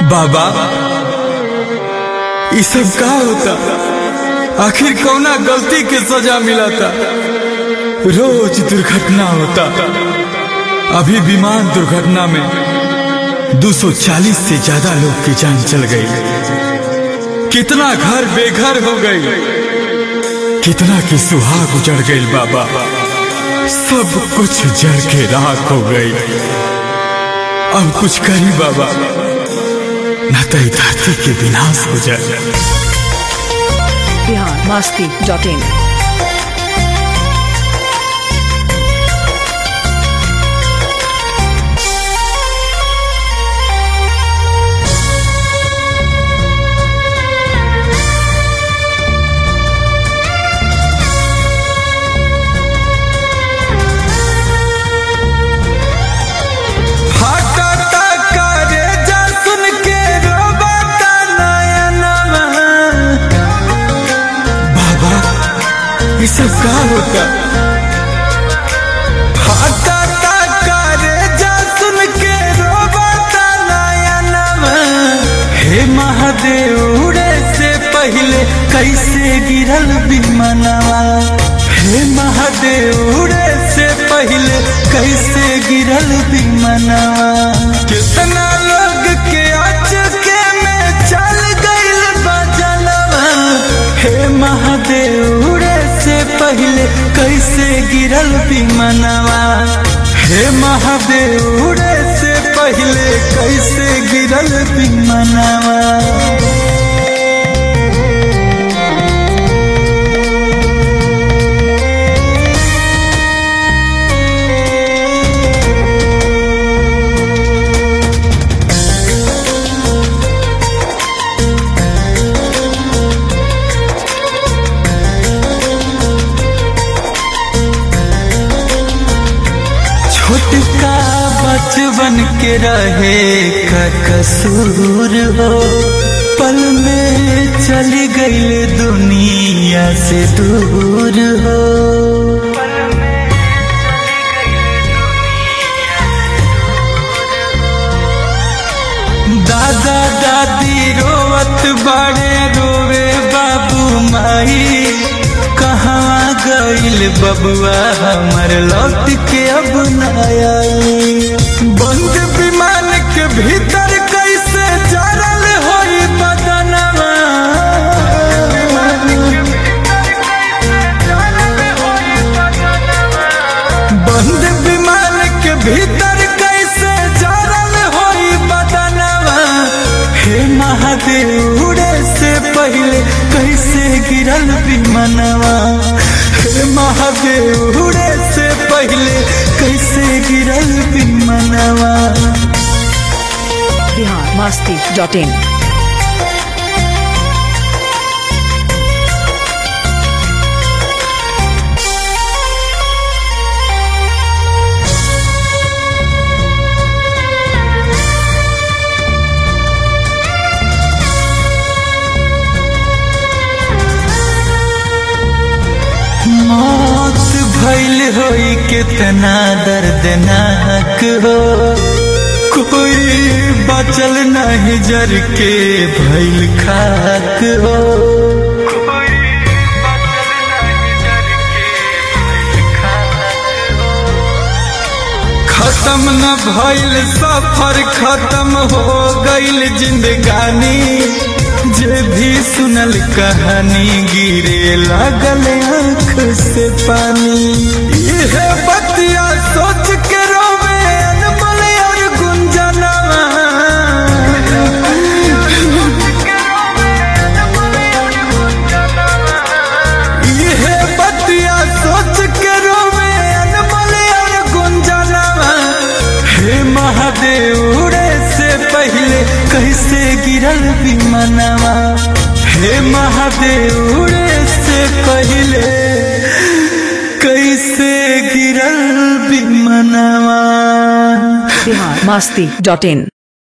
बाबा ये सब का होता? आखिर कौना गलती के सजा मिला था? रोज दुर्घटना होता। अभी विमान दुर्घटना में 240 से ज्यादा लोग की जान चल गई। कितना घर बेघर हो गई, कितना की सुहाग उजड़ गई। बाबा सब कुछ जल के राख हो गई। अब कुछ करी बाबा, न तो धरती के विनाश हो जाए। biharmasti.in ये सब का होता? फाटा करे जा सुन के रोबाता नयनवा। हे महादेव उड़े से पहले कैसे गिरल विमानवा। हे महादेव उड़े से पहले कैसे गिरल विमानवा। कितना लोग के अचके में चल गइल बजनवा। हे महादेव पहले कैसे गिरल विमानवा। हे महादेव उड़े से पहले कैसे गिरल विमानवा। छोटका बचवन के रहे का कसूर हो। पल में चली गई दुनिया से दूर हो। दादा दादी रोवत बड़े रोवे बाबू माई। कहाँ गइल बबुआ हमर लौट के अब न आई। बंद विमान के भीतर कैसे जरल होई बदनवा। बंद विमान के भीतर कैसे जरल होई बदनवा। हे महादेव उड़े से पहले कैसे गिरल विमानवा। हे महादेव उड़े से पहले कैसे गिरल विमानवा। biharmasti.in मौत भइल होई कितना दर्दनाक हो। कोई बचल नहीं जर के भइल खाक हो। खत्म न भइल सफर, खत्म हो गइल जिंदगानी। जे भी सुनल कहानी गिरे लागल आँख से पानी। यह बतिया सोच के रोवे अनमोल और गुंजनवा। यह बतिया सोच के रोवे अनमोल और गुंजनवा। हे महादेव उड़े से पहले कैसे गिरल विमानवा। हे महादेव उड़े से पहले कैसे गिरल विमानवा। biharmasti.in